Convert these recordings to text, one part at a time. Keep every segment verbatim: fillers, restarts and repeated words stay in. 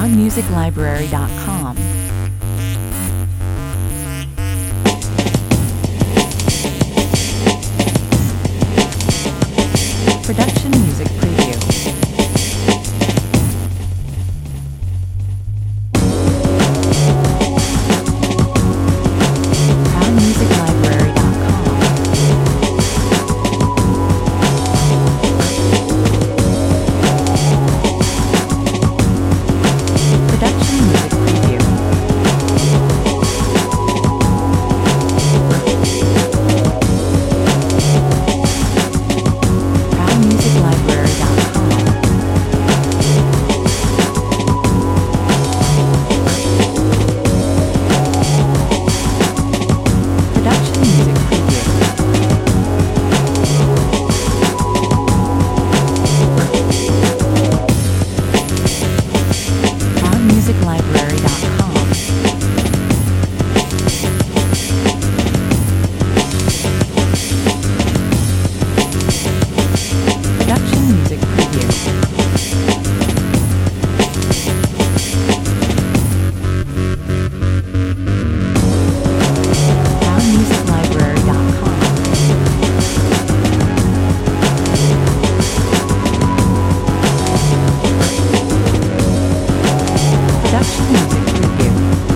proud music library dot com. Production Music Preview. proud music library dot com. Production Music Preview. proud music library dot com. Production Music Preview. proud music library dot com. Production Music Preview. proud music library dot com. Production Music Preview.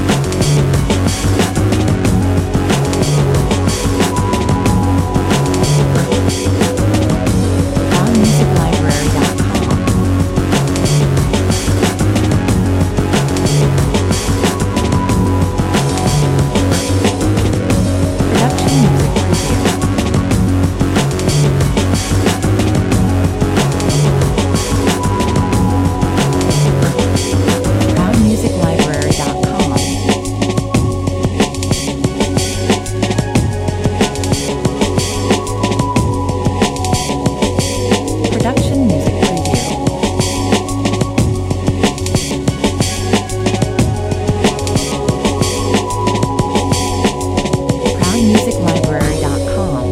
proud music library dot com. Production Music Preview. proud music library dot com. Production Music Preview. proud music library dot com.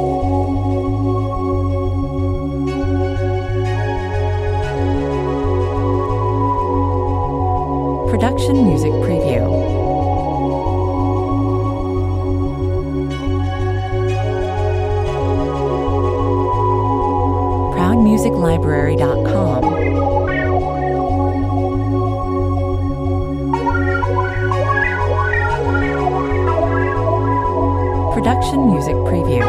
Production Music Preview. proud music library dot com. Production Music Preview.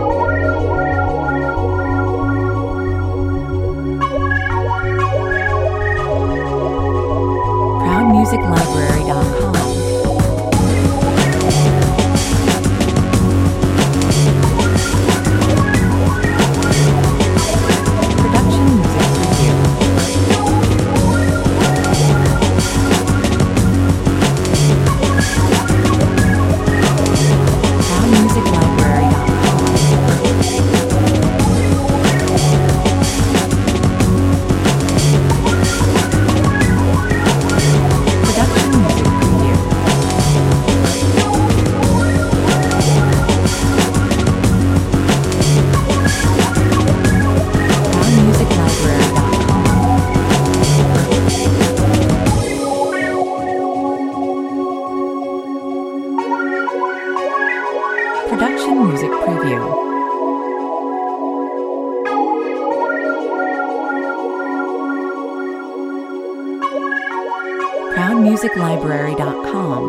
proud music library dot com. Production Music Preview. proud music library dot com. Production Music Preview. proud music library dot com. Production Music Preview. proud music library dot com.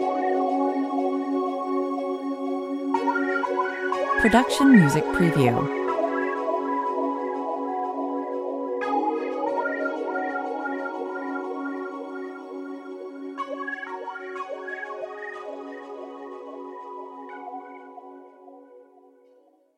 Production Music Preview.